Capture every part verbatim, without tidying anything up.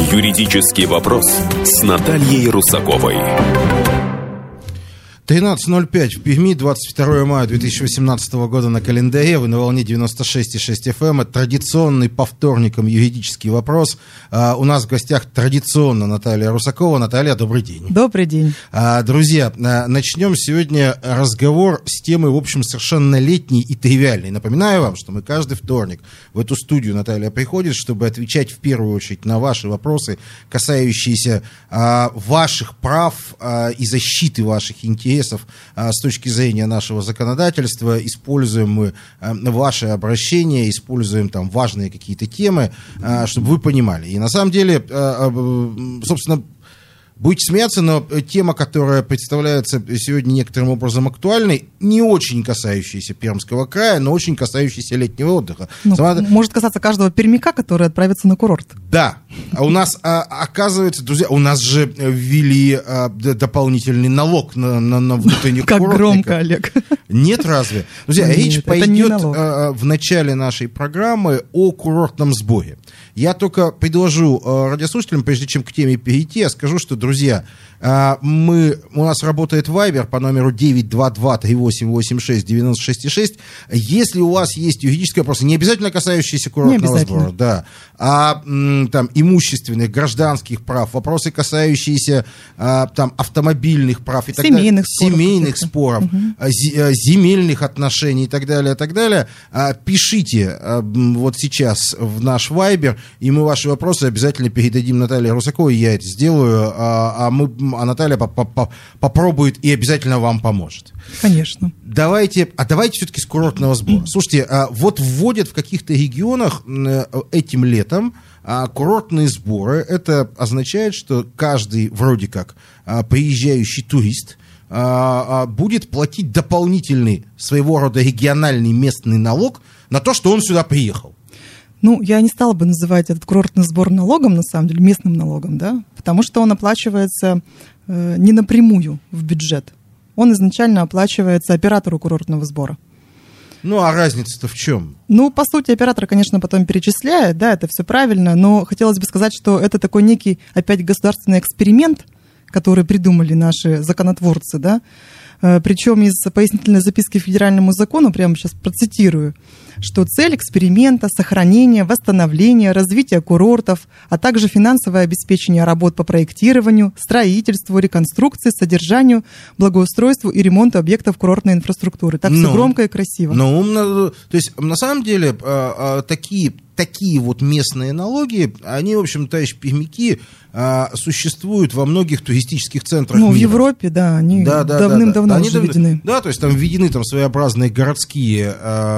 Юридический вопрос с Натальей Русаковой. тринадцать ноль пять в Перми, двадцать второе мая две тысячи восемнадцатого года на календаре. Вы на волне девяносто шесть и шесть эф эм. Это традиционный по вторникам юридический вопрос. А, у нас в гостях традиционно Наталья Русакова. Наталья, добрый день. Добрый день. А, друзья, начнем сегодня разговор с темой, в общем, совершенно летней и тривиальной. Напоминаю вам, что мы каждый вторник в эту студию Наталья приходит, чтобы отвечать в первую очередь на ваши вопросы, касающиеся а, ваших прав а, и защиты ваших интересов. С точки зрения нашего законодательства. Используем мы ваши обращения, используем там важные какие-то темы, чтобы вы понимали. И на самом деле, собственно, будете смеяться, но тема, которая представляется сегодня некоторым образом актуальной, не очень касающаяся Пермского края, но очень касающаяся летнего отдыха. Ну, Сама... Может касаться каждого пермяка, который отправится на курорт. Да. А у нас, а, оказывается, друзья, у нас же ввели а, дополнительный налог на, на, на внутренних курортников. Как громко, Олег. Нет, разве? Друзья, Нет, речь пойдет а, в начале нашей программы о курортном сборе. Я только предложу а, радиослушателям, прежде чем к теме перейти, я скажу, что, друзья, а, мы, у нас работает Viber по номеру девять два два три восемь восемь шесть девять шесть шесть. Если у вас есть юридические вопросы, не обязательно касающиеся курортного сбора, да, а м, там имущественных, гражданских прав, вопросы, касающиеся а, там автомобильных прав и так семейных далее, споров, семейных споров, угу. земельных отношений и так далее, и так далее, а, пишите а, вот сейчас в наш Viber, и мы ваши вопросы обязательно передадим Наталье Русаковой, я это сделаю, а, а, мы, а Наталья по- по- попробует и обязательно вам поможет. Конечно. Давайте, а давайте все-таки с курортного сбора. Слушайте, а, вот вводят в каких-то регионах этим летом а, курортные сборы. Это означает, что каждый вроде как а, приезжающий турист а, а, будет платить дополнительный своего рода региональный местный налог на то, что он сюда приехал. Ну, я не стала бы называть этот курортный сбор налогом, на самом деле, местным налогом, да, потому что он оплачивается э, не напрямую в бюджет. Он изначально оплачивается оператору курортного сбора. Ну, а разница-то в чем? Ну, по сути, оператор, конечно, потом перечисляет, да, это все правильно, но хотелось бы сказать, что это такой некий, опять, государственный эксперимент, который придумали наши законотворцы, да, причем из пояснительной записки к федеральному закону, прямо сейчас процитирую, что цель эксперимента – сохранение, восстановление, развитие курортов, а также финансовое обеспечение работ по проектированию, строительству, реконструкции, содержанию, благоустройству и ремонту объектов курортной инфраструктуры. Так все громко и красиво. Ну, то есть, на самом деле, такие... Такие вот местные налоги, они, в общем, товарищи пермяки, существуют во многих туристических центрах ну, мира. В Европе, да, они да, да, давным-давно да, да. уже они, введены. Да, то есть там введены там своеобразные городские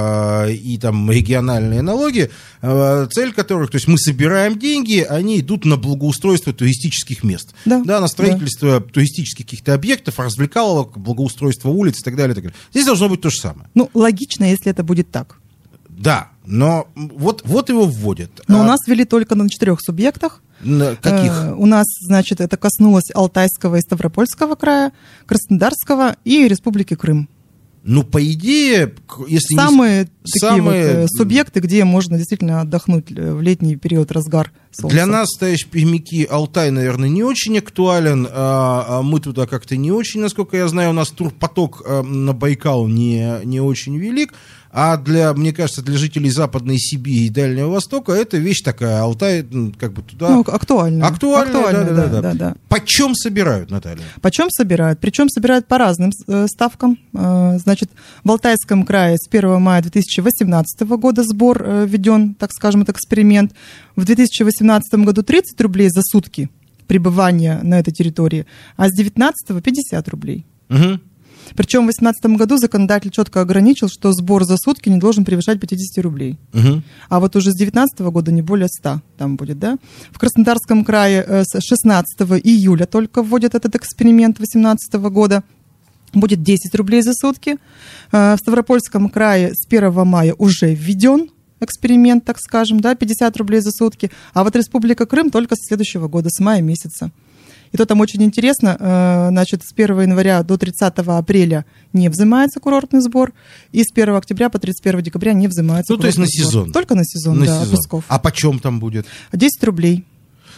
э, и там региональные налоги, э, цель которых, то есть мы собираем деньги, они идут на благоустройство туристических мест, да, да, на строительство да. туристических каких-то объектов, развлекаловок, благоустройство улиц и так далее, и так далее. Здесь должно быть то же самое. Ну, логично, если это будет так. Да, но вот, вот его вводят. Но а... у нас ввели только на четырех субъектах. На каких? Э, у нас, значит, это коснулось Алтайского и Ставропольского края, Краснодарского и Республики Крым. Ну, по идее, если самые не... такие самые... вот субъекты, где можно действительно отдохнуть в летний период, разгар солнца. Для нас, товарищ пермяки, Алтай, наверное, не очень актуален, а мы туда как-то не очень, насколько я знаю, у нас турпоток на Байкал не, не очень велик, а для, мне кажется, для жителей Западной Сибири и Дальнего Востока это вещь такая, Алтай, как бы туда... Ну, актуальная. Актуальная, актуальная да, да, да, да, да, да. Почем собирают, Наталья? Почем собирают? Причем собирают по разным э, ставкам. Э, значит, в Алтайском крае с первого мая две тысячи восемнадцатого года сбор э, введен, так скажем, это эксперимент. В две тысячи восемнадцатом году тридцать рублей за сутки пребывания на этой территории, а с девятнадцатого пятьдесят рублей. Угу. Причем в две тысячи восемнадцатом году законодатель четко ограничил, что сбор за сутки не должен превышать пятьдесят рублей. Угу. А вот уже с две тысячи девятнадцатого года не более ста там будет, да? В Краснодарском крае с шестнадцатого июля только вводят этот эксперимент две тысячи восемнадцатого года. Будет десять рублей за сутки. В Ставропольском крае с первого мая уже введен эксперимент, так скажем, да, пятьдесят рублей за сутки. А вот Республика Крым только с следующего года, с мая месяца. И то там очень интересно, значит, с первого января до тридцатого апреля не взимается курортный сбор, и с первого октября по тридцать первого декабря не взимается ну, курортный сбор. Ну, то есть на сезон? Только на сезон, на да, сезон. отпусков. А почем там будет? десять рублей.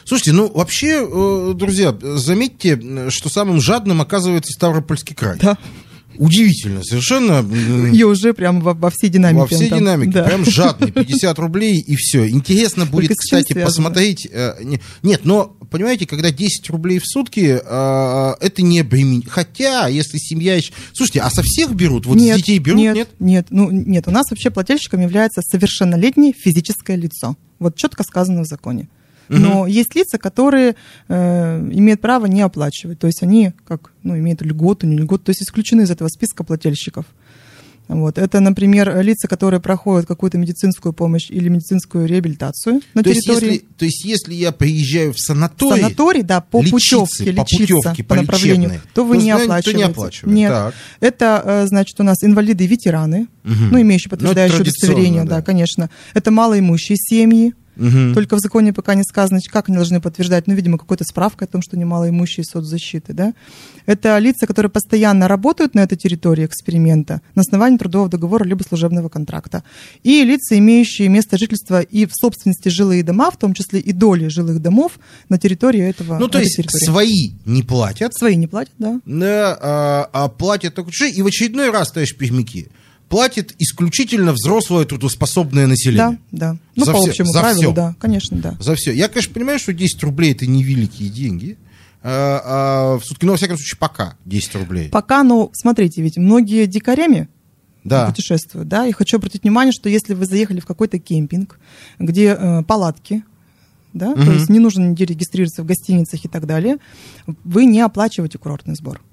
Слушайте, ну вообще, друзья, заметьте, что самым жадным оказывается Ставропольский край. Да. Удивительно, совершенно. И уже прям во, во всей динамике. Во всей там, динамике, да. Прям жадный, пятьдесят рублей и все. Интересно будет, Только с чем кстати, связано? посмотреть. Э, не, нет, но, понимаете, когда десять рублей в сутки, э, это не обременение. Хотя, если семья... еще- Слушайте, а со всех берут? Вот нет, с детей берут, нет? нет? Нет, ну нет, у нас вообще плательщиком является совершеннолетнее физическое лицо. Вот четко сказано в законе. Но есть лица, которые э, имеют право не оплачивать. То есть они как, ну, имеют льготу, не льготу, то есть исключены из этого списка плательщиков. Вот. Это, например, лица, которые проходят какую-то медицинскую помощь или медицинскую реабилитацию на то территории. Есть, если, то есть если я приезжаю в санаторий, в санаторий, да, по лечиться, путевке, по лечиться путевке, по по направлению, лечебной, то вы то, не то не оплачиваете. оплачивают. Нет. Так. Это, э, значит, у нас инвалиды и ветераны, Угу. ну, имеющие подтверждающее Ну, это удостоверение, традиционно, да, да. конечно. Это малоимущие семьи. Угу. Только в законе пока не сказано, как они должны подтверждать, ну, видимо, какой-то справка о том, что они малоимущие соцзащиты, да. Это лица, которые постоянно работают на этой территории эксперимента на основании трудового договора либо служебного контракта. И лица, имеющие место жительства и в собственности жилые дома, в том числе и доли жилых домов на территории этого. Ну, то этой есть территории. свои не платят, Свои не платят, да. да, а, а платят только чужие. И в очередной раз, товарищ Пермяки, платит исключительно взрослое трудоспособное население. Да, да. Ну, За по все- общему за правилу, все. да, конечно, да. За все. Я, конечно, понимаю, что десять рублей это невеликие деньги. А, а, в сутки, но, во всяком случае, пока десять рублей. Пока, ну, смотрите, ведь многие дикарями Да. путешествуют, да, и хочу обратить внимание, что если вы заехали в какой-то кемпинг, где э, палатки, да, Мгм. то есть не нужно нигде регистрироваться в гостиницах и так далее, вы не оплачиваете курортный сбор.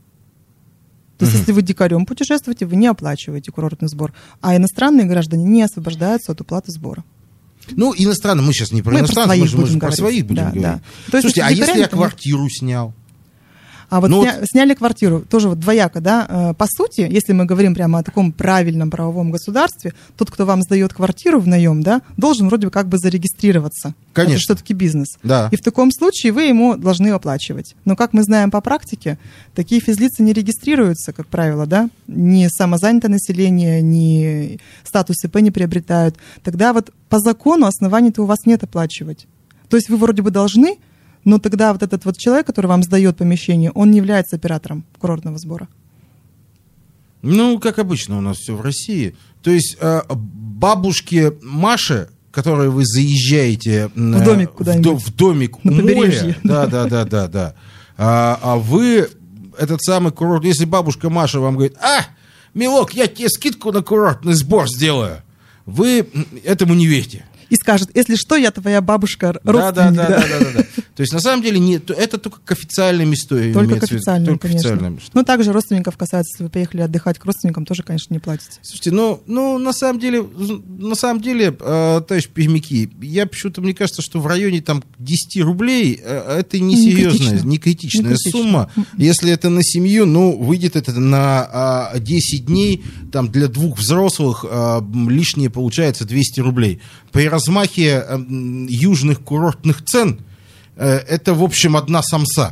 То есть, Мгм. если вы дикарем путешествуете, вы не оплачиваете курортный сбор, а иностранные граждане не освобождаются от уплаты сбора. Ну, иностранно, мы сейчас не про Мы про иностранцев, мы своих же, мы же будем про говорить. своих будем Да, говорить. да. То есть, Слушайте, а если если я дикарям, то нет. квартиру снял? А вот Ну сня- сняли квартиру, тоже вот двояко, да, э, по сути, если мы говорим прямо о таком правильном правовом государстве, тот, кто вам сдает квартиру в наем, да, должен вроде бы как бы зарегистрироваться. Конечно. Это все-таки бизнес. Да. И в таком случае вы ему должны оплачивать. Но, как мы знаем по практике, такие физлица не регистрируются, как правило, да, ни самозанятое население, ни статус ИП не приобретают. Тогда вот по закону оснований-то у вас нет оплачивать. То есть вы вроде бы должны, но тогда вот этот вот человек, который вам сдает помещение, он не является оператором курортного сбора. Ну, как обычно у нас все в России. То есть э, бабушке Маше, которой вы заезжаете... э, В домик в, куда-нибудь. до- в домик На у побережье. моря. Да, да, да, да, да. А, а вы этот самый курорт... Если бабушка Маша вам говорит, а, милок, я тебе скидку на курортный сбор сделаю, вы м, этому не верите. И скажет, если что, я твоя бабушка, Да, родственник. да, да, да, да, да, да. То есть, на самом деле, не, то- это только к официальным историям. Только к имеется в виду, официальным, только к конечно. официальным. Но также родственников касается, если вы поехали отдыхать к родственникам, тоже, конечно, не платите. Слушайте, ну, ну, на самом деле, на самом деле, э, товарищ Пермяки, я почему-то, мне кажется, что в районе там десять рублей э, это не Не серьезная, критично. не критичная Не критично. сумма. Если это на семью, ну, выйдет это на э, десять дней, там, для двух взрослых э, лишнее получается двести рублей. При размахе э, м, южных курортных цен э, это, в общем, одна самса.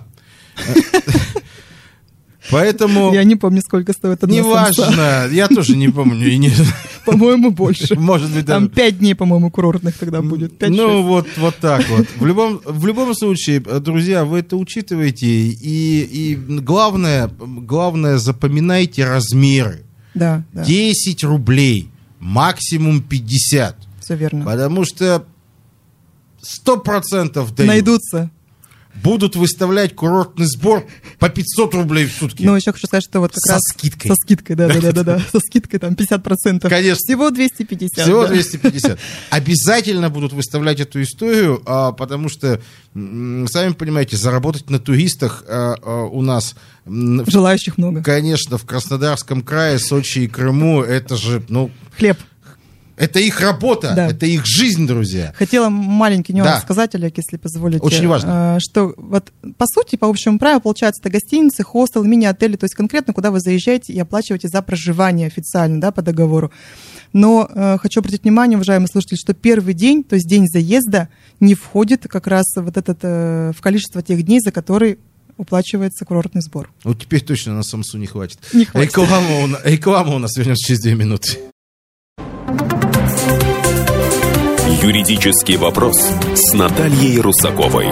Поэтому... Я не помню, сколько стоит одна самса. Неважно, я тоже не помню. и не- По-моему, больше. Может быть, Там даже... пять дней, по-моему, курортных тогда будет. пять-шесть. Ну, вот, вот так вот. В любом, в любом случае, друзья, вы это учитываете. И, и главное, главное, запоминайте размеры. Да, да, десять рублей, максимум пятьдесят. все верно. Потому что сто процентов дают. Найдутся. Будут выставлять курортный сбор по пятьсот рублей в сутки. Но еще хочу сказать, что вот как Со раз... скидкой. Со скидкой, да, да, да, да, да. Со скидкой там пятьдесят процентов. Конечно. Всего двести пятьдесят. Всего да. двести пятьдесят. Обязательно будут выставлять эту историю, а, потому что, м, сами понимаете, заработать на туристах а, а, у нас, м, в- Желающих много. конечно, в Краснодарском крае, Сочи и Крыму, это же, ну, Хлеб. это их работа, Да. это их жизнь, друзья. Хотела маленький нюанс Да. сказать, Олег, если позволите. Очень важно. Э, Что вот по сути, по общему правилу, получается, это гостиницы, хостел, мини-отели, то есть конкретно, куда вы заезжаете и оплачиваете за проживание официально, да, по договору. Но э, хочу обратить внимание, уважаемые слушатели, что первый день, то есть день заезда, не входит как раз вот этот, э, в количество тех дней, за которые уплачивается курортный сбор. Вот теперь точно на Самсу не хватит. Не хватит. Реклама, у на- реклама у нас вернется через две минуты. Юридический вопрос с Натальей Русаковой.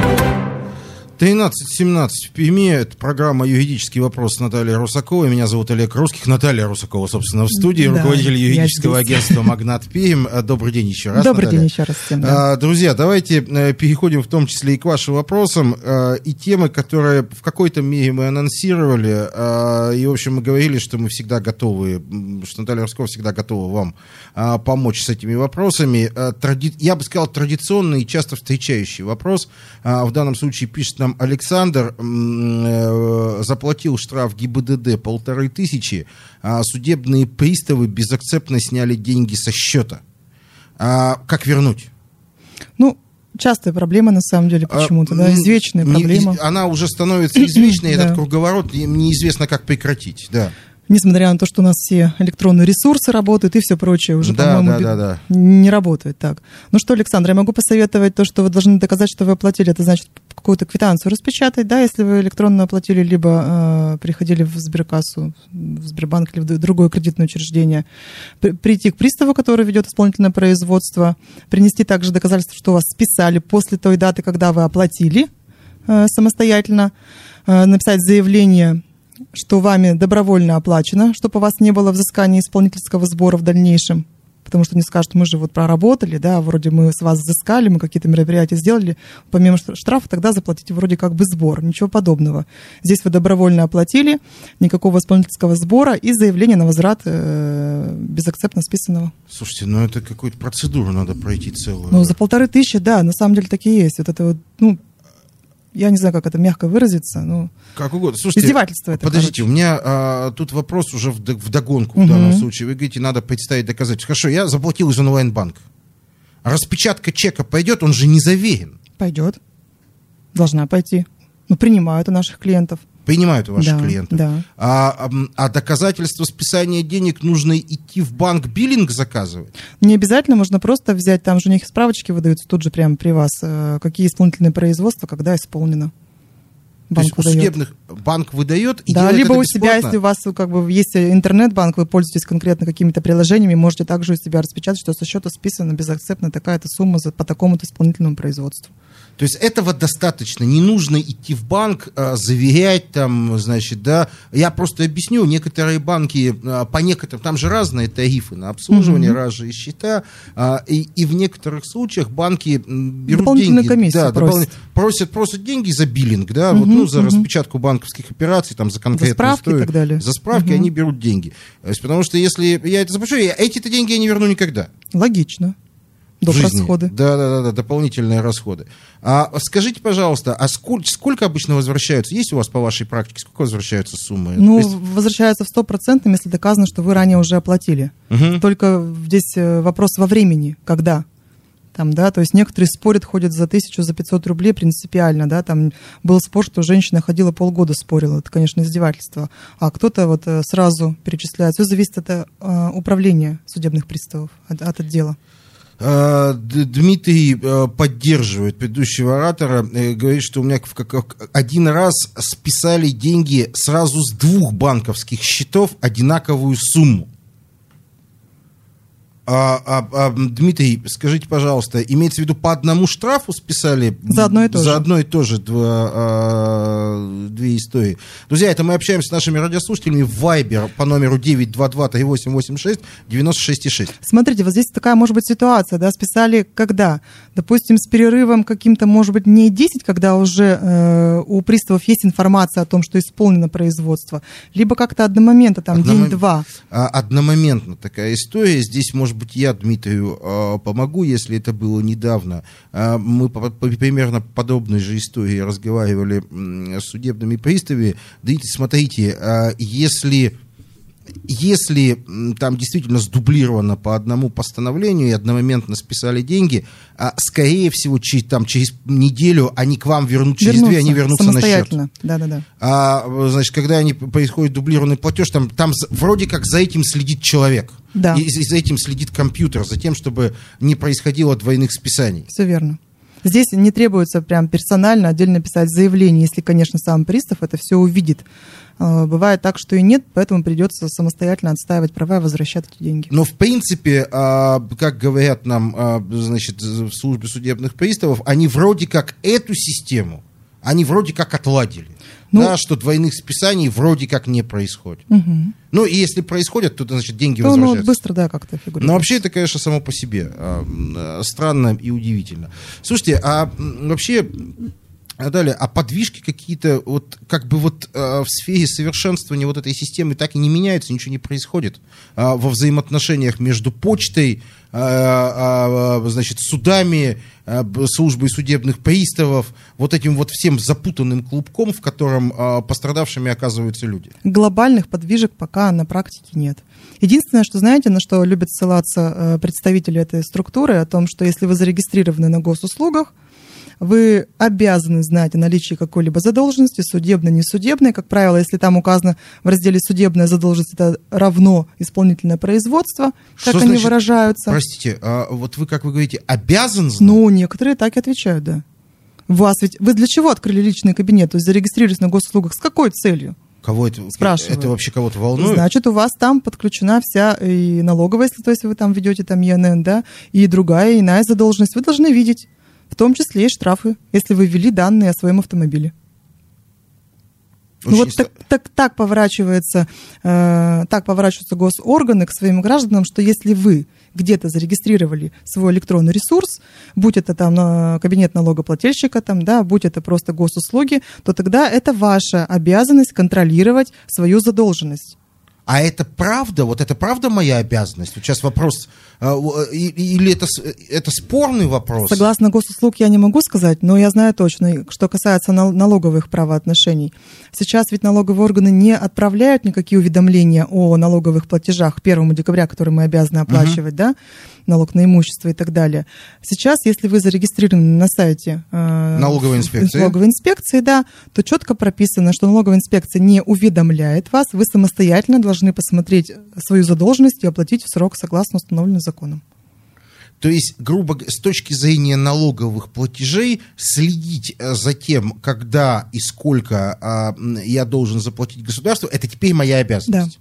тринадцать семнадцать в Перми. Это программа «Юридический вопрос» с Натальей Русаковой. Меня зовут Олег Русских. Наталья Русакова, собственно, в студии. Да, руководитель юридического агентства «Магнат Пермь». Добрый день еще раз, Добрый Наталья. день еще раз всем. Да. Друзья, давайте переходим в том числе и к вашим вопросам. И темы, которые в какой-то мере мы анонсировали. И, в общем, мы говорили, что мы всегда готовы, что Наталья Русакова всегда готова вам помочь с этими вопросами. Я бы сказал, традиционный и часто встречающий вопрос. В данном случае пишет нам Александр, заплатил штраф ГИБДД полторы тысячи, а судебные приставы безакцептно сняли деньги со счета. А как вернуть? Ну, частая проблема, на самом деле, почему-то, а, да, извечная не, проблема. Она уже становится извечной, этот круговорот, неизвестно, как прекратить, да. Несмотря на то, что у нас все электронные ресурсы работают и все прочее, уже, да, по-моему, да, да, да. не работает так. Ну что, Александр, я могу посоветовать то, что вы должны доказать, что вы оплатили, это значит какую-то квитанцию распечатать, да, если вы электронно оплатили, либо э, приходили в сберкассу, в Сбербанк или в другое кредитное учреждение, при, прийти к приставу, который ведет исполнительное производство, принести также доказательство, что вас списали после той даты, когда вы оплатили э, самостоятельно, э, написать заявление, что вами добровольно оплачено, чтобы у вас не было взыскания исполнительского сбора в дальнейшем, потому что они скажут, мы же вот проработали, да, вроде мы с вас взыскали, мы какие-то мероприятия сделали, помимо штрафа тогда заплатите вроде как бы сбор, ничего подобного. Здесь вы добровольно оплатили, никакого исполнительского сбора и заявление на возврат э, безакцептно списанного. Слушайте, ну это какую-то процедуру надо пройти целую. Ну за полторы тысячи, да, на самом деле такие есть. Вот это вот, ну, я не знаю, как это мягко выразиться, но как угодно. Слушайте, издевательство это. Подождите, короче. У меня а, тут вопрос уже в, в догонку, угу. В данном случае. Вы говорите, надо представить доказательства. Хорошо, я заплатил из онлайн-банка. Распечатка чека пойдет, он же не заверен. Пойдет. Должна пойти. Ну, принимают у наших клиентов. Принимают у ваших да, клиентов. Да. А, а доказательство списания денег нужно идти в банк билинг заказывать? Не обязательно, можно просто взять, там же у них справочки выдаются тут же прямо при вас, какие исполнительные производства, когда исполнено. Банк То есть выдает. У судебных банк выдает и да, делает либо это у себя, если у вас как бы есть интернет-банк, вы пользуетесь конкретно какими-то приложениями, можете также у себя распечатать, что со счета списана безакцептно такая-то сумма по такому-то исполнительному производству. То есть этого достаточно, не нужно идти в банк, а, заверять там, значит, да. Я просто объясню, некоторые банки, а, по некоторым, там же разные тарифы на обслуживание, mm-hmm. разные счета, а, и, и в некоторых случаях банки берут деньги. Комиссию да, просят. просят. Просят деньги за биллинг, да, mm-hmm. вот, ну, за mm-hmm. распечатку банковских операций, там, за конкретную за справки историю. И так далее. За справки mm-hmm. они берут деньги. То есть, потому что если я это заплачу, эти-то деньги я не верну никогда. Логично. Доп. Расходы. Да, да, да, да, дополнительные расходы. А скажите, пожалуйста, а сколько, сколько обычно возвращаются? Есть у вас по вашей практике, сколько возвращаются суммы? Ну, есть... возвращаются в сто процентов, если доказано, что вы ранее уже оплатили. Угу. Только здесь вопрос во времени, когда. Там, да, то есть некоторые спорят, ходят за тысячу, за пятьсот рублей принципиально, да, там был спор, что женщина ходила полгода спорила, это, конечно, издевательство, а кто-то вот сразу перечисляет, все зависит от uh, управления судебных приставов, от, от отдела. Дмитрий поддерживает предыдущего оратора, говорит, что у меня один раз списали деньги сразу с двух банковских счетов одинаковую сумму. А, а, а, Дмитрий, скажите, пожалуйста, имеется в виду по одному штрафу списали? За одно и то за же. За одно и то же два, а, две истории. Друзья, это мы общаемся с нашими радиослушателями в Viber по номеру девять два два три восемь восемь шесть девять шесть шесть. Смотрите, вот здесь такая может быть ситуация, да, списали когда? Допустим, с перерывом каким-то, может быть, не десять, когда уже э, у приставов есть информация о том, что исполнено производство, либо как-то одномоментно, там, Одном... день-два. Одномоментно такая история. Здесь, может быть, я Дмитрию э, помогу, если это было недавно. Э, мы по, по, примерно подобной же истории разговаривали э, с судебными приставами. Да, смотрите, э, если... Если там действительно сдублировано по одному постановлению и одномоментно списали деньги, а, скорее всего, через, там, через неделю они к вам вернут, через вернутся, две они вернутся на счет. Да, да, да. А, значит, когда они, происходит дублированный платеж, там, там вроде как за этим следит человек. Да. И, и за этим следит компьютер, за тем, чтобы не происходило двойных списаний. Все верно. Здесь не требуется прям персонально отдельно писать заявление, если, конечно, сам пристав это все увидит. Бывает так, что и нет, поэтому придется самостоятельно отстаивать права и возвращать эти деньги. Но, в принципе, как говорят нам, значит, в службе судебных приставов, они вроде как эту систему, они вроде как отладили. Ну, да, что двойных списаний вроде как не происходит. Угу. Ну, и если происходит, то, значит, деньги ну, возвращаются. Ну, быстро, да, как-то фигурирует. Но вообще это, конечно, само по себе э, странно и удивительно. Слушайте, а вообще... А далее, а подвижки какие-то, вот как бы вот э, в сфере совершенствования вот этой системы так и не меняются, ничего не происходит э, во взаимоотношениях между почтой, э, э, значит, судами, э, службой судебных приставов, вот этим вот всем запутанным клубком, в котором э, пострадавшими оказываются люди. Глобальных подвижек пока на практике нет. Единственное, что знаете, на что любят ссылаться э, представители этой структуры, о том, что если вы зарегистрированы на госуслугах, вы обязаны знать о наличии какой-либо задолженности, судебной, несудебной. Как правило, если там указано в разделе «судебная задолженность», это равно исполнительное производство, как что они значит, выражаются. Простите, а вот вы, как вы говорите, обязан знать? Ну, некоторые так и отвечают, да. Вас ведь, вы для чего открыли личный кабинет, то есть зарегистрировались на госуслугах, с какой целью? Кого это? Спрашиваю. Это вообще кого-то волнует? Значит, у вас там подключена вся и налоговая, если, то есть вы там ведете там И Н Н, да, и другая, иная задолженность. Вы должны видеть. В том числе и штрафы, если вы ввели данные о своем автомобиле. Ну вот так, так, так, поворачивается, э, так поворачиваются госорганы к своим гражданам, что если вы где-то зарегистрировали свой электронный ресурс, будь это там на кабинет налогоплательщика, там, да, будь это просто госуслуги, то тогда это ваша обязанность контролировать свою задолженность. А это правда? Вот это правда моя обязанность? Вот сейчас вопрос, или это, это спорный вопрос? Согласно госуслуг я не могу сказать, но я знаю точно, что касается налоговых правоотношений. Сейчас ведь налоговые органы не отправляют никакие уведомления о налоговых платежах первого декабря, которые мы обязаны оплачивать, uh-huh. да, налог на имущество и так далее. Сейчас, если вы зарегистрированы на сайте э, налоговой инспекции, налоговой инспекции, да, то четко прописано, что налоговая инспекция не уведомляет вас, вы самостоятельно должны посмотреть свою задолженность и оплатить в срок согласно установленным законам. То есть, грубо говоря, с точки зрения налоговых платежей, следить за тем, когда и сколько а, я должен заплатить государству, это теперь моя обязанность.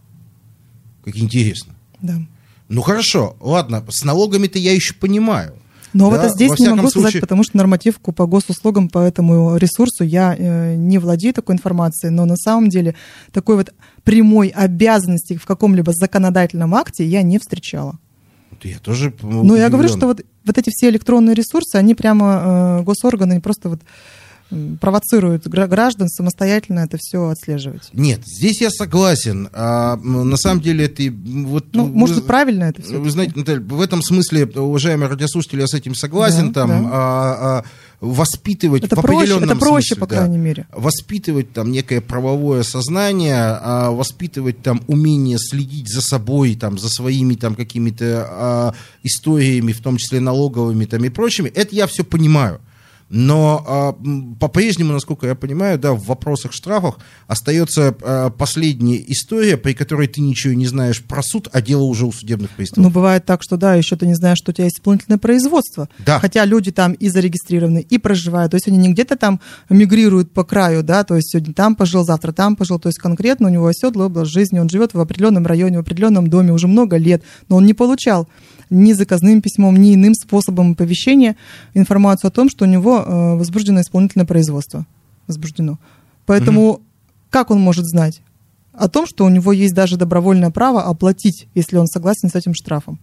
Да. Как интересно. Да. Ну хорошо, ладно, с налогами-то я еще понимаю. Но да, вот это здесь не могу случае... сказать, потому что нормативку по госуслугам, по этому ресурсу я э, не владею такой информацией, но на самом деле такой вот прямой обязанности в каком-либо законодательном акте я не встречала. Я тоже Ну, я говорю, что вот, вот эти все электронные ресурсы, они прямо, э, госорганы просто вот провоцируют граждан самостоятельно это все отслеживать. Нет, здесь я согласен. А, на самом деле это... Вот, ну, вы, может, правильно это все. Вы знаете, Наталья, в этом смысле, уважаемые радиослушатели, я с этим согласен. Да, там, да. А, а, воспитывать это в проще, определенном это проще, смысле, по да, крайней мере. Воспитывать там некое правовое сознание, а, воспитывать там умение следить за собой, там, за своими там какими-то а, историями, в том числе налоговыми там, и прочими, это я все понимаю. Но а, по-прежнему, насколько я понимаю, да, в вопросах штрафов остается а, последняя история, при которой ты ничего не знаешь про суд, а дело уже у судебных приставов. Ну, бывает так, что да, еще ты не знаешь, что у тебя есть исполнительное производство. Да. Хотя люди там и зарегистрированы, и проживают. То есть они не где-то там мигрируют по краю, да, то есть сегодня там пожил, завтра там пожил. То есть конкретно у него оседлая область жизни, он живет в определенном районе, в определенном доме уже много лет, но он не получал ни заказным письмом, ни иным способом оповещения информацию о том, что у него э, возбуждено исполнительное производство. Возбуждено. Поэтому угу. как он может знать о том, что у него есть даже добровольное право оплатить, если он согласен с этим штрафом?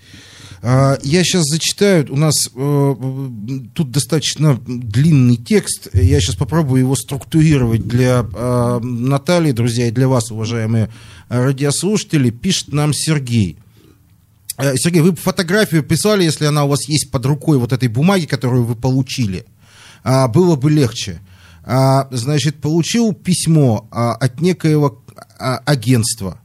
Я сейчас зачитаю, у нас э, тут достаточно длинный текст, я сейчас попробую его структурировать для э, Натальи, друзья, и для вас, уважаемые радиослушатели. Пишет нам Сергей. Сергей, вы фотографию прислали, если она у вас есть под рукой, вот этой бумаги, которую вы получили. Было бы легче. Значит, получил письмо от некоего агентства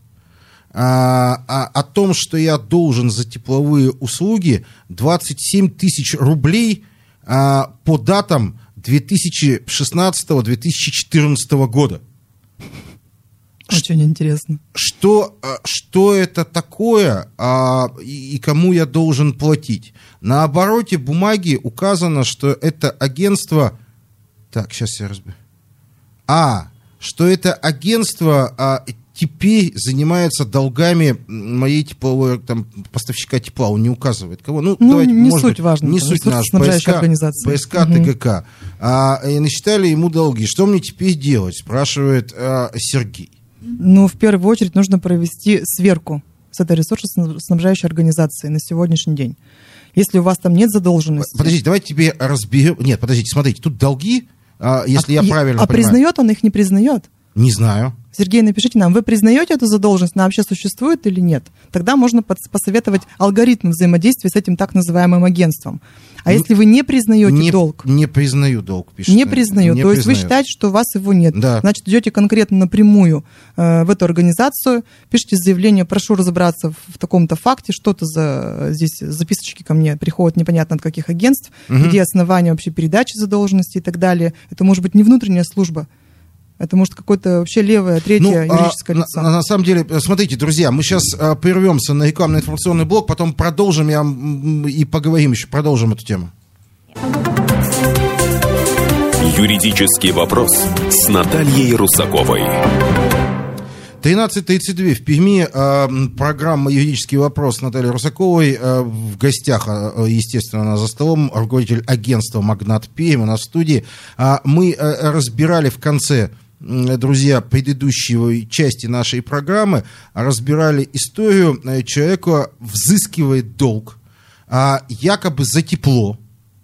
о том, что я должен за тепловые услуги двадцать семь тысяч рублей по датам две тысячи шестнадцатого — две тысячи четырнадцатого года. Очень интересно. Что, что это такое а, и, и кому я должен платить? На обороте бумаги указано, что это агентство... Так, сейчас я разберу. А, что это агентство а, теперь занимается долгами моей тепловой, там, поставщика тепла. Он не указывает кого. Ну, ну давайте, не может суть быть, важно. Не там, суть наш. ПСК, ПСК угу. ТГК. А, и насчитали ему долги. Что мне теперь делать? Спрашивает а, Сергей. Ну, в первую очередь нужно провести сверку с этой ресурсоснабжающей организацией на сегодняшний день. Если у вас там нет задолженности... Подождите, давайте тебе разберем... Нет, подождите, смотрите, тут долги, если а, я правильно а понимаю... А признает он их, не признает? Не знаю. Сергей, напишите нам, вы признаете эту задолженность, она вообще существует или нет? Тогда можно посоветовать алгоритм взаимодействия с этим так называемым агентством. А ну, если вы не признаете не, долг? Не признаю долг, пишет. Не признаю, не то признаю. есть вы считаете, что у вас его нет. Да. Значит, идете конкретно напрямую э, в эту организацию, пишите заявление, прошу разобраться в, в таком-то факте, что-то за, здесь записочки ко мне приходят непонятно от каких агентств, угу. где основания вообще передачи задолженности и так далее. Это может быть не внутренняя служба. Это может какое-то вообще левое, третье ну, юридическое а, лицо. На, на самом деле, смотрите, друзья, мы сейчас а, прервемся на рекламный информационный блок, потом продолжим я, и поговорим еще, продолжим эту тему. Юридический вопрос с Натальей Русаковой. тринадцать тридцать два в Перми. Э, программа «Юридический вопрос» с Натальей Русаковой. Э, в гостях, э, естественно, она за столом, руководитель агентства «Магнат Пермь» у нас в студии. Э, мы э, разбирали в конце, э, друзья, предыдущей части нашей программы, разбирали историю. Э, человека взыскивает долг, э, якобы за тепло.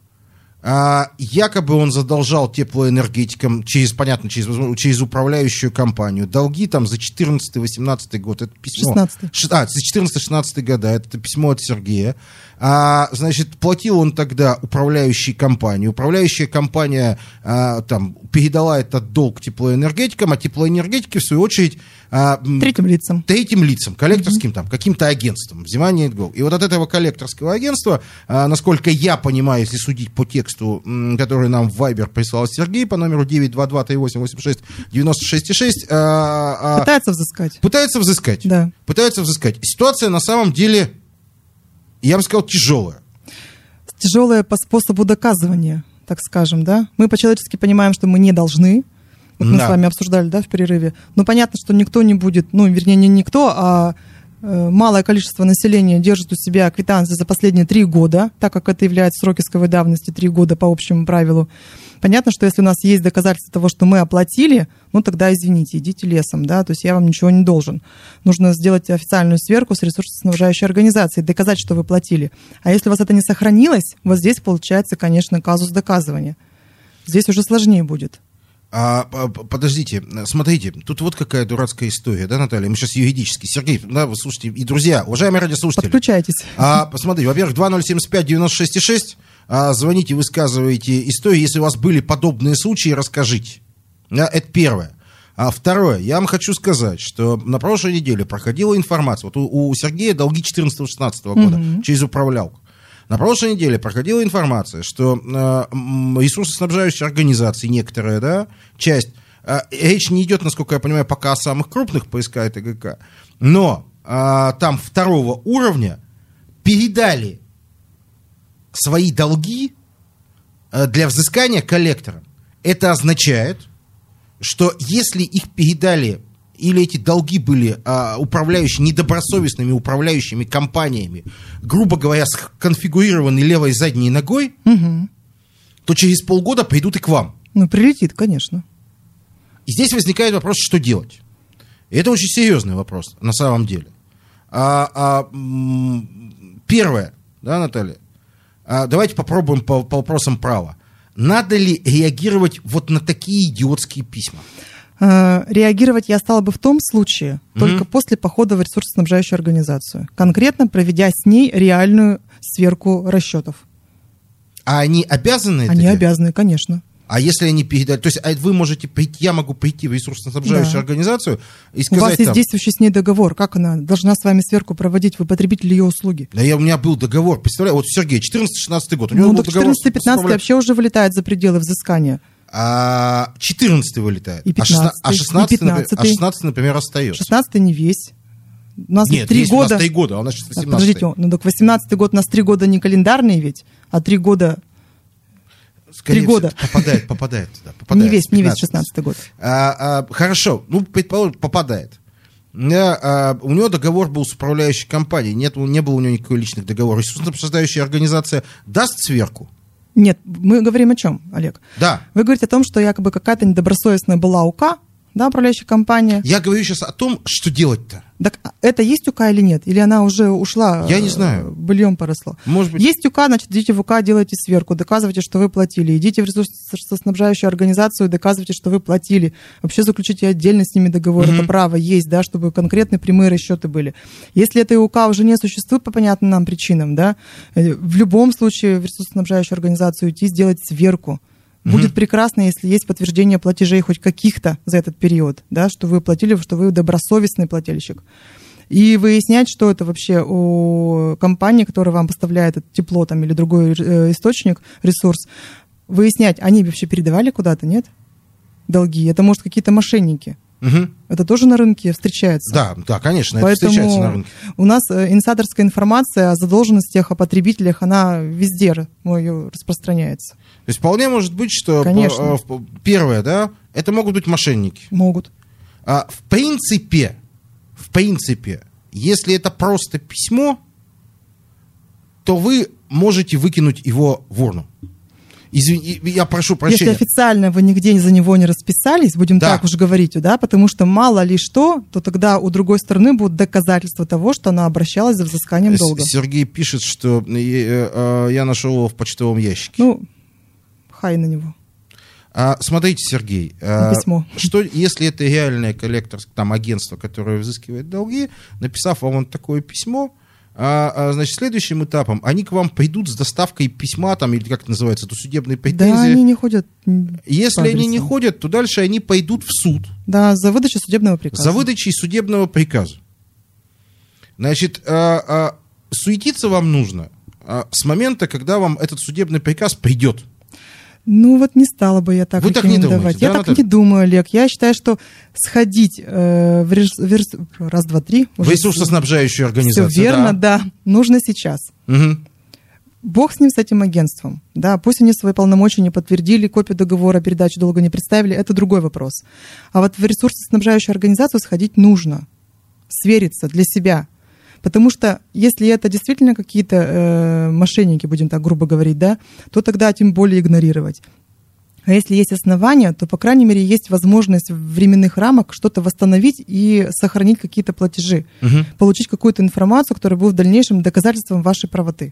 А, якобы он задолжал теплоэнергетикам через, понятно, через, через управляющую компанию долги там за четырнадцатый-восемнадцатый год. Это письмо. шестнадцатый. А, за четырнадцатый-шестнадцатый года. Это письмо от Сергея. А, значит, платил он тогда управляющей компании. Управляющая компания а, там передала этот долг теплоэнергетикам, а теплоэнергетики, в свою очередь, а, третьим лицам. Третьим лицам, коллекторским, mm-hmm. там, каким-то агентством. Взимание долг. И вот от этого коллекторского агентства, а, насколько я понимаю, если судить по тексту, который нам в Viber прислал Сергей по номеру девять два два три восемь восемь шесть девять шесть шесть. А, а, пытается взыскать. Пытается взыскать. Да. Пытается взыскать. Ситуация на самом деле, я бы сказал, тяжелая. Тяжелая по способу доказывания, так скажем, да. Мы по-человечески понимаем, что мы не должны. Вот мы да. с вами обсуждали, да, в перерыве. Но понятно, что никто не будет, ну, вернее, не никто, а э, малое количество населения держит у себя квитанции за последние три года, так как это является срок исковой давности три года по общему правилу. Понятно, что если у нас есть доказательства того, что мы оплатили, ну, тогда, извините, идите лесом, да, то есть я вам ничего не должен. Нужно сделать официальную сверку с ресурсоснабжающей организацией, доказать, что вы платили. А если у вас это не сохранилось, вот здесь получается, конечно, казус доказывания. Здесь уже сложнее будет. А, подождите, смотрите, тут вот какая дурацкая история, да, Наталья? Мы сейчас юридически. Сергей, да, вы слушайте, и друзья, уважаемые радиослушатели. Подключайтесь. А, посмотрите, во-первых, два ноль семь пять девять шесть шесть, а, звоните, высказывайте истории. Если у вас были подобные случаи, расскажите. Да, это первое. А второе, я вам хочу сказать, что на прошлой неделе проходила информация, вот у, у Сергея долги четырнадцатого-шестнадцатого года mm-hmm. через управлялку. На прошлой неделе проходила информация, что э, ресурсоснабжающие организации, некоторые, да, часть, э, речь не идет, насколько я понимаю, пока о самых крупных ПСК и ТГК, но э, там второго уровня передали свои долги э, для взыскания коллекторам. Это означает, что если их передали или эти долги были а, управляющими, недобросовестными управляющими компаниями, грубо говоря, сконфигурированы левой задней ногой, угу. то через полгода придут и к вам. Ну, прилетит, конечно. И здесь возникает вопрос, что делать. И это очень серьезный вопрос, на самом деле. А, а, м- первое, да, Наталья, а, давайте попробуем по, по вопросам права. Надо ли реагировать вот на такие идиотские письма? Реагировать я стала бы в том случае, mm-hmm. только после похода в ресурсоснабжающую организацию, конкретно проведя с ней реальную сверку расчетов. А они обязаны это Они делать? обязаны, конечно. А если они передали... То есть вы можете прийти, я могу прийти в ресурсоснабжающую да. организацию и сказать... У вас есть там, действующий с ней договор. Как она должна с вами сверку проводить? Вы потребитель ее услуги. Да я, у меня был договор. Представляю, вот Сергей, четырнадцатый-шестнадцатый год. У него ну, был так четырнадцатый-пятнадцатый вообще уже вылетает за пределы взыскания. А четырнадцатый вылетает. И пятнадцатый. А шестнадцатый, и пятнадцатый. А шестнадцатый, например, остается. шестнадцатый не весь. У нас Нет, три есть года. у нас три года, а у нас семнадцатый. Подождите, ну так восемнадцатый год у нас три года не календарные ведь, а три года... Скорее три года. всего, попадает, попадает туда. Попадает, не весь, не весь шестнадцатый год. А, а, хорошо, ну, предположим, попадает. А, а, у него договор был с управляющей компанией, нет, не было у него никакой личных договоров. Ресурсно-обсуждающая организация даст сверку? Нет, мы говорим о чем, Олег? Да. Вы говорите о том, что якобы какая-то недобросовестная была УК, да, управляющая компания. Я говорю сейчас о том, что делать-то. Так это есть УК или нет? Или она уже ушла? Я не знаю. Быльем поросла. Может быть. Есть УК, значит, идите в УК, делайте сверку, доказывайте, что вы платили. Идите в ресурсоснабжающую организацию, доказывайте, что вы платили. Вообще заключите отдельно с ними договор. Mm-hmm. Это право есть, да, чтобы конкретные прямые расчеты были. Если этой УК уже не существует по понятным нам причинам, да, в любом случае в ресурсоснабжающую организацию идти, сделать сверку. Будет mm-hmm. прекрасно, если есть подтверждение платежей хоть каких-то за этот период, да, что вы платили, что вы добросовестный плательщик. И выяснять, что это вообще у компании, которая вам поставляет это тепло там, или другой источник, ресурс, выяснять, они вообще передавали куда-то, нет? Долги. Это, может, какие-то мошенники. Угу. Это тоже на рынке встречается. Да, да, конечно, Поэтому это встречается на рынке. У нас инсайдерская информация о задолженностях, о потребителях, она везде распространяется. То есть вполне может быть, что Конечно. Первое, да, это могут быть мошенники. Могут. А в принципе, в принципе, если это просто письмо, то вы можете выкинуть его в урну. Извини, я прошу прощения. Если официально вы нигде за него не расписались, будем да. так уж говорить, да, потому что мало ли что, то тогда у другой стороны будут доказательства того, что она обращалась за взысканием долга. Сергей пишет, что я нашел его в почтовом ящике. Ну, хай на него. А, смотрите, Сергей, а, письмо. Что если это реальное коллекторское там агентство, которое взыскивает долги, написав вам такое письмо, а, а, значит, следующим этапом они к вам придут с доставкой письма, там, или как это называется, до судебной претензии. Да, они не ходят. Если они не ходят, то дальше они пойдут в суд. Да, за выдачу судебного приказа. За выдачей судебного приказа. Значит, а, а, суетиться вам нужно а, с момента, когда вам этот судебный приказ придет. Ну вот не стала бы я так Вы рекомендовать. Так не думаете, я да, так Наталья? не думаю, Олег. Я считаю, что сходить э, в рес... раз, два, три... В ресурсоснабжающую организацию. Все верно, да. да. Нужно сейчас. Угу. Бог с ним, с этим агентством. Да, пусть они свои полномочия не подтвердили, копию договора о передаче долга не представили, это другой вопрос. А вот в ресурсоснабжающую организацию сходить нужно. Свериться для себя. Потому что если это действительно какие-то э, мошенники, будем так грубо говорить, да, то тогда тем более игнорировать. А если есть основания, то, по крайней мере, есть возможность в временных рамках что-то восстановить и сохранить какие-то платежи. Угу. Получить какую-то информацию, которая будет в дальнейшем доказательством вашей правоты.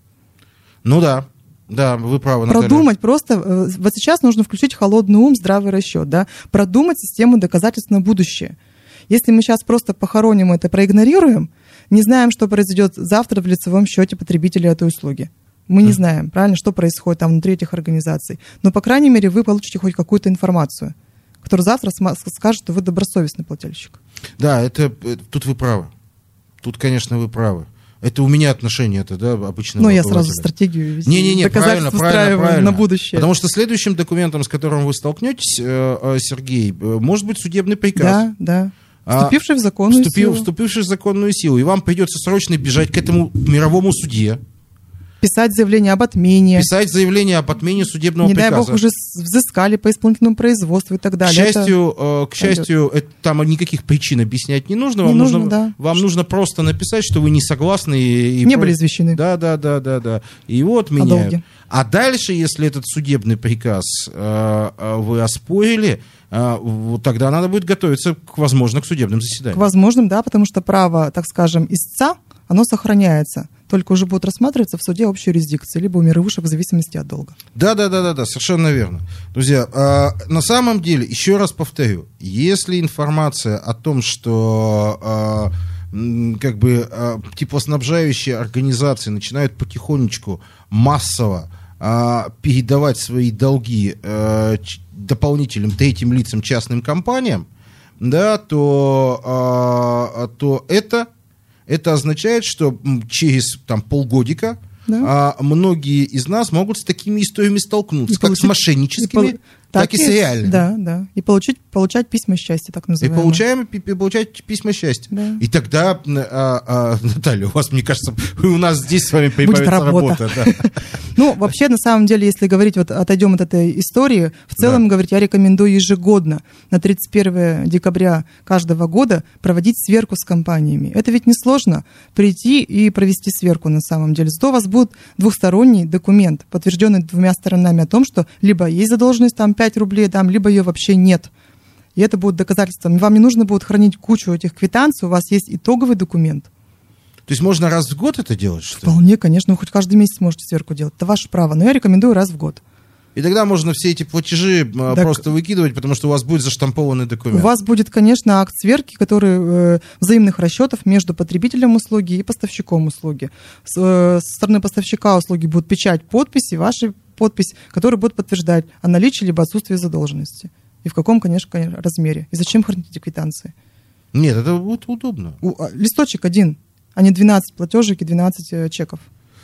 Ну да, да, вы правы, Наталья. Продумать просто, вот сейчас нужно включить холодный ум, здравый расчет, да, продумать систему доказательств на будущее. Если мы сейчас просто похороним это, проигнорируем, не знаем, что произойдет завтра в лицевом счете потребителя этой услуги. Мы не знаем, правильно, что происходит там внутри этих организаций. Но, по крайней мере, вы получите хоть какую-то информацию, которая завтра скажет, что вы добросовестный плательщик. Да, это, тут вы правы. Тут, конечно, вы правы. Это у меня отношение, это, да, обычно. Ну, я сразу стратегию не, не, не, доказательств устраиваю правильно, на будущее. Потому что следующим документом, с которым вы столкнетесь, Сергей, может быть судебный приказ. Да, да. Вступивший в законную Вступил, силу. Вступивший в законную силу. И вам придется срочно бежать к этому мировому суде. Писать заявление об отмене. Писать заявление об отмене судебного не приказа. Не дай бог, уже взыскали по исполнительному производству и так далее. К счастью, это... к счастью это, там никаких причин объяснять не нужно. Не вам нужно, нужно, да. вам нужно просто написать, что вы не согласны. И, и не про... были извещены. Да, да, да, да, да. И его отменяют. А дальше, если этот судебный приказ э, вы оспорили, э, вот тогда надо будет готовиться, к, возможно, к судебным заседаниям. К возможным, да, потому что право, так скажем, истца, оно сохраняется. Только уже будут рассматриваться в суде общей юрисдикции, либо у мировышек в зависимости от долга. Да, да, да, да, да, совершенно верно. Друзья, э, на самом деле, еще раз повторю, если информация о том, что э, как бы э, теплоснабжающие организации начинают потихонечку массово э, передавать свои долги э, дополнительным третьим лицам, частным компаниям, да, то, э, то это Это означает, что через там, полгодика да. а, многие из нас могут с такими историями столкнуться, и как получить, с мошенническими. так, так и с реальными. Да, да. И получить, получать письма счастья, так называемые. И получаем, и получать письма счастья. Да. И тогда, а, а, Наталья, у вас, мне кажется, у нас здесь с вами появится работа. Да. Ну, вообще, на самом деле, если говорить, вот отойдем от этой истории, в целом, да. говорить, я рекомендую ежегодно на тридцать первое декабря каждого года проводить сверку с компаниями. Это ведь несложно прийти и провести сверку на самом деле. Зато у вас будет двухсторонний документ, подтвержденный двумя сторонами о том, что либо есть задолженность там пять рублей, там, либо ее вообще нет. И это будет доказательством. Вам не нужно будет хранить кучу этих квитанций, у вас есть итоговый документ. То есть можно раз в год это делать, что ли? Вполне, конечно. Вы хоть каждый месяц можете сверку делать. Это ваше право. Но я рекомендую раз в год. И тогда можно все эти платежи так, просто выкидывать, потому что у вас будет заштампованный документ. У вас будет, конечно, акт сверки, который э, взаимных расчетов между потребителем услуги и поставщиком услуги. С, э, со стороны поставщика услуги будут печать, подписи, ваша подпись, которая будет подтверждать о наличии либо отсутствии задолженности. И в каком, конечно, размере. И зачем хранить эти квитанции? Нет, это будет удобно. У, листочек один, а не двенадцать платежек и двенадцать э, чеков.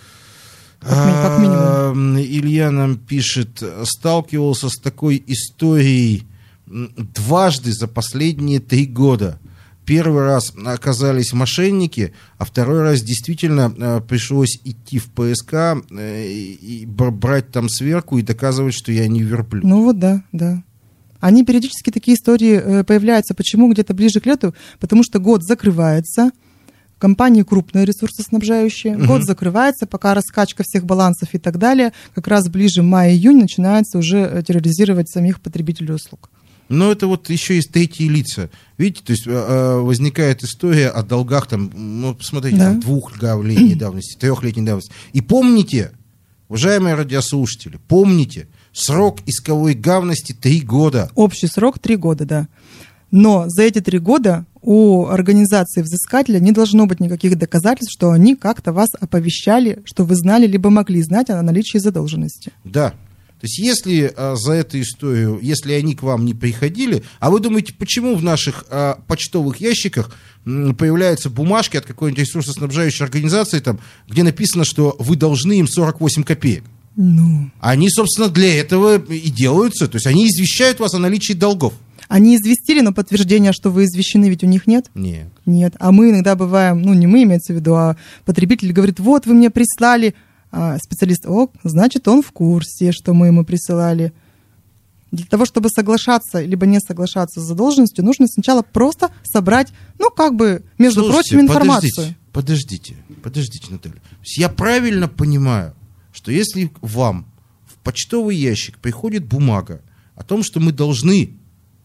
Как минимум. Илья нам пишет, сталкивался с такой историей дважды за последние три года. Первый раз оказались мошенники, а второй раз действительно пришлось идти в ПСК и брать там сверку и доказывать, что я не верблюд. Ну вот да, да. Они периодически, такие истории появляются. Почему? Где-то ближе к лету. Потому что год закрывается. Компании крупные ресурсоснабжающие. Uh-huh. Год закрывается, пока раскачка всех балансов и так далее. Как раз ближе май-июнь начинается уже терроризировать самих потребителей услуг. Но это вот еще есть третьи лица. Видите, то есть возникает история о долгах, там, ну, посмотрите, да. там, двухлетней давности, трехлетней давности. И помните, уважаемые радиослушатели, помните, срок исковой давности три года. Общий срок три года, да. Но за эти три года у организации взыскателя не должно быть никаких доказательств, что они как-то вас оповещали, что вы знали, либо могли знать о наличии задолженности. Да. То есть если а, за эту историю, если они к вам не приходили, а вы думаете, почему в наших а, почтовых ящиках м, появляются бумажки от какой-нибудь ресурсоснабжающей организации, там, где написано, что вы должны им сорок восемь копеек? Ну. Они, собственно, для этого и делаются. То есть они извещают вас о наличии долгов. Они известили, но подтверждения, что вы извещены, ведь у них нет? Нет. Нет. А мы иногда бываем, ну не мы, имеется в виду, а потребитель говорит, вот вы мне прислали, а специалист, о, значит, он в курсе, что мы ему присылали. Для того, чтобы соглашаться, либо не соглашаться с задолженностью, нужно сначала просто собрать, ну как бы, между Слушайте, прочим, информацию. Подождите, подождите, подождите, Наталья. То есть я правильно понимаю, что если вам в почтовый ящик приходит бумага о том, что мы должны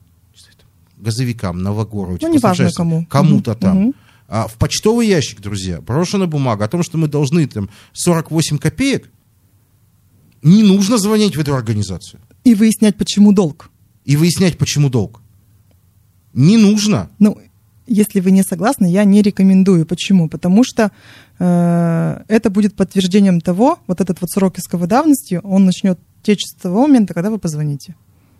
газовикам, Новогору, ну, неважно кому. Кому-то угу. там. Угу. А в почтовый ящик, друзья, брошена бумага о том, что мы должны там сорок восемь копеек, не нужно звонить в эту организацию. И выяснять, почему долг. И выяснять, почему долг. Не нужно. Ну, если вы не согласны, я не рекомендую. Почему? Потому что э, это будет подтверждением того, вот этот вот срок исковой давности, он начнет течь с того момента, когда вы позвоните.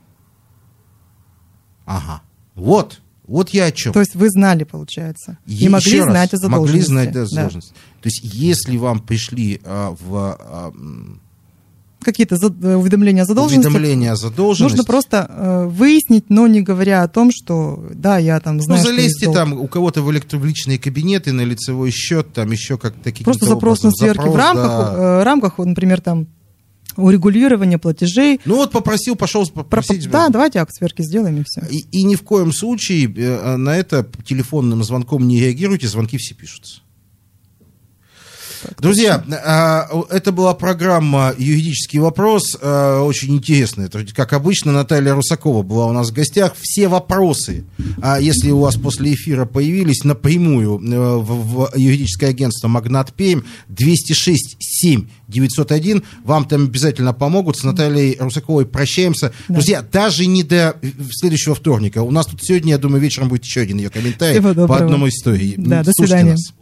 Ага. Вот, вот я о чем. То есть вы знали, получается, и Еще могли раз, знать о задолженности. Могли знать о задолженности. Да. То есть если вам пришли а, в... А, какие-то за, уведомления о задолженности, уведомления о задолженности, нужно просто э, выяснить, но не говоря о том, что да, я там знаю, ну, залезьте что там у кого-то в, электро- в личные кабинеты, на лицевой счет, там еще как-то каким-то просто запрос образом. на сверки запрос, в рамках, да. э, рамках, например, там урегулирования платежей. Ну вот попросил, пошел попросить. Да, давайте акт сверки сделаем и все. И, и ни в коем случае э, на это телефонным звонком не реагируйте, звонки все пишутся. Друзья, это была программа «Юридический вопрос», очень интересная. Как обычно, Наталья Русакова была у нас в гостях. Все вопросы, если у вас после эфира появились, напрямую в юридическое агентство «Магнат Пермь» двести шесть семь девятьсот один. Вам там обязательно помогут. С Натальей Русаковой прощаемся. Да. Друзья, даже не до следующего вторника. У нас тут сегодня, я думаю, вечером будет еще один ее комментарий по одному истории. Да, до Слушайте свидания. Нас.